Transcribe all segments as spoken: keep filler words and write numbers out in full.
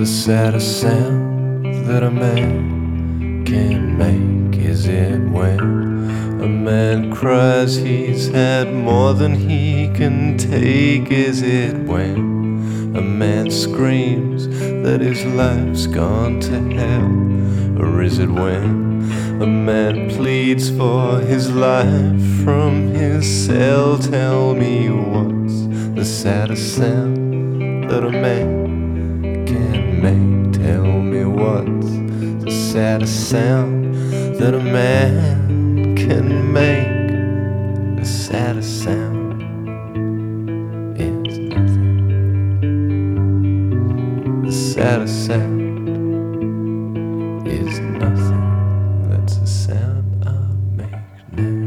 the saddest sound that a man can make? Is it when a man cries he's had more than he can take? Is it when a man screams that his life's gone to hell? Or is it when a man pleads for his life from his cell? Tell me, what's the saddest sound that a man can make? Tell me, what's the saddest sound that a man can make? The saddest sound is nothing. The saddest sound is nothing. That's the sound I make now.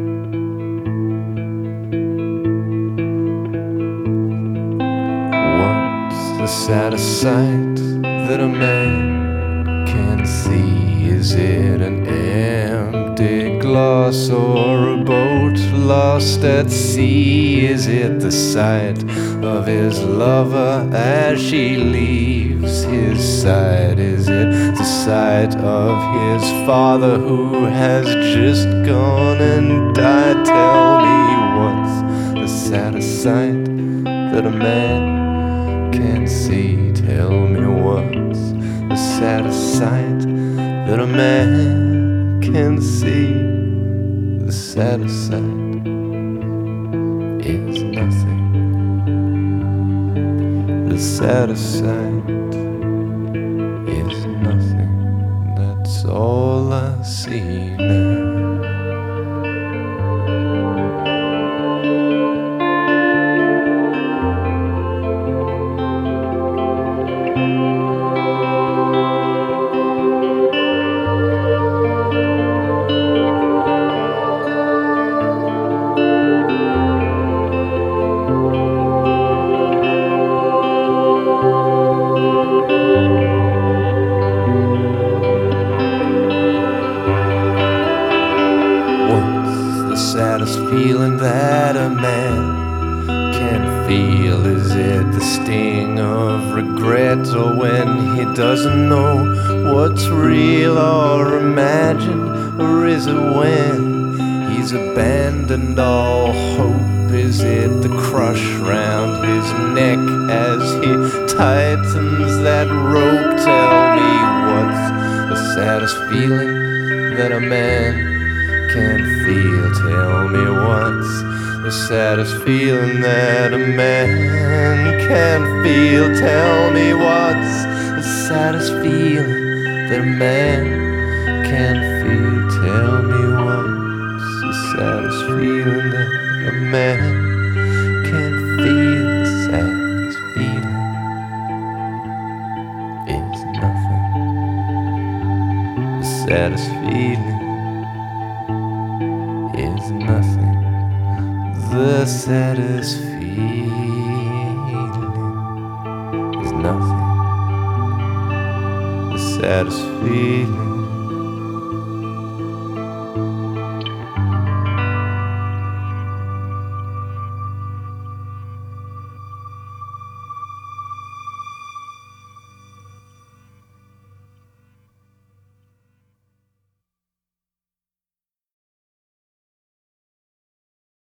What's the saddest sight that a man can see? Is it an empty glass or a boat lost at sea? Is it the sight of his lover as she leaves his side? Is it the sight of his father who has just gone and died? Tell me, what's the saddest sight that a man can see? Tell me, what's the saddest sight that a man can see? The saddest sight is nothing. The saddest sight is nothing. That's all I see now. Saddest feeling that a man can feel? Is it the sting of regret, or when he doesn't know what's real or imagined? Or is it when he's abandoned all hope? Is it the crush round his neck as he tightens that rope? Tell me, what's the saddest feeling that a man can feel? Tell me, what's the saddest feeling that a man can feel? Tell me, what's the saddest feeling that a man can feel? Tell me, what's the saddest feeling that a man can feel? The saddest feeling is nothing. The saddest feeling is nothing. The saddest feeling is nothing. The saddest feeling